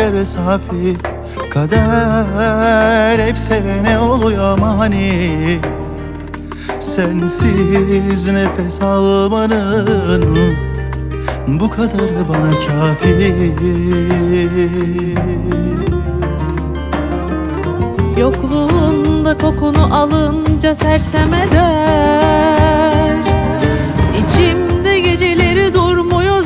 kalpler safi. Kader hep sevene oluyor mani. Sensiz nefes almanın bu kadar bana kafi. Yokluğunda kokunu alınca sersem eder. İçimde geceleri durmuyor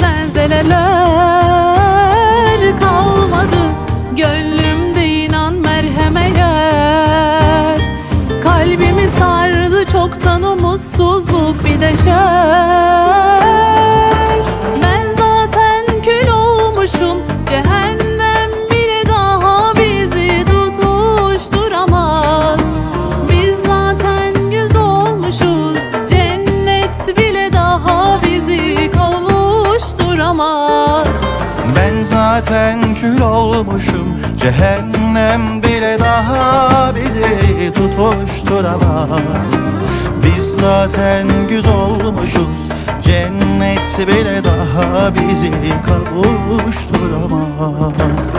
zelzeleler. Kalmadı gönlümde inan merheme yer. Kalbimi sardı çoktan umutsuzluk bir de şer. Ben zaten kül olmuşum, cehennem bile daha bizi tutuşturamaz. Biz zaten yüz olmuşuz, cennet bile daha bizi kavuşturamaz. Ben zaten kül olmuşum, cehennem bile daha bizi tutuşturamaz. Biz zaten güz olmuşuz, cennet bile daha bizi kavuşturamaz.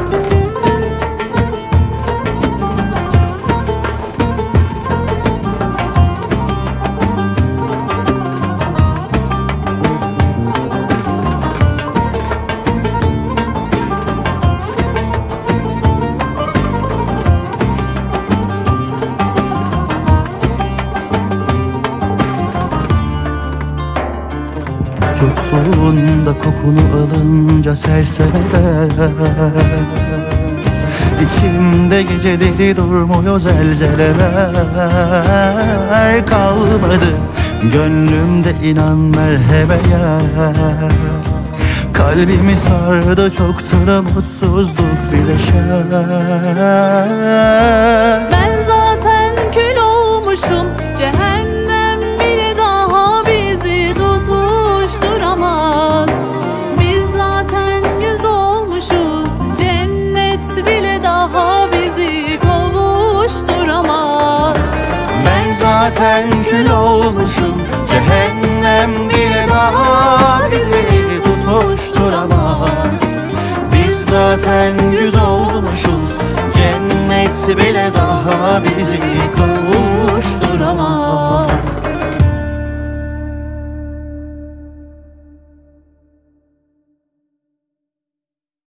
Yokluğunda kokunu alınca sersem eder. İçimde geceleri durmuyor zelzeleler. Kalmadı gönlümde inan merheme yer. Kalbimi sardı çoktur mutsuzluk bir de şer. Ben zaten kül olmuşum, cehennem bile daha bizi tutuşturamaz. Biz zaten yüz olmuşuz, cennet bile daha bizi kavuşturamaz. Ben zaten kül olmuşum, cehennem bile daha bizi tutuşturamaz. Biz zaten güz olmuşuz, cennet bile daha bizi kavuşturamaz.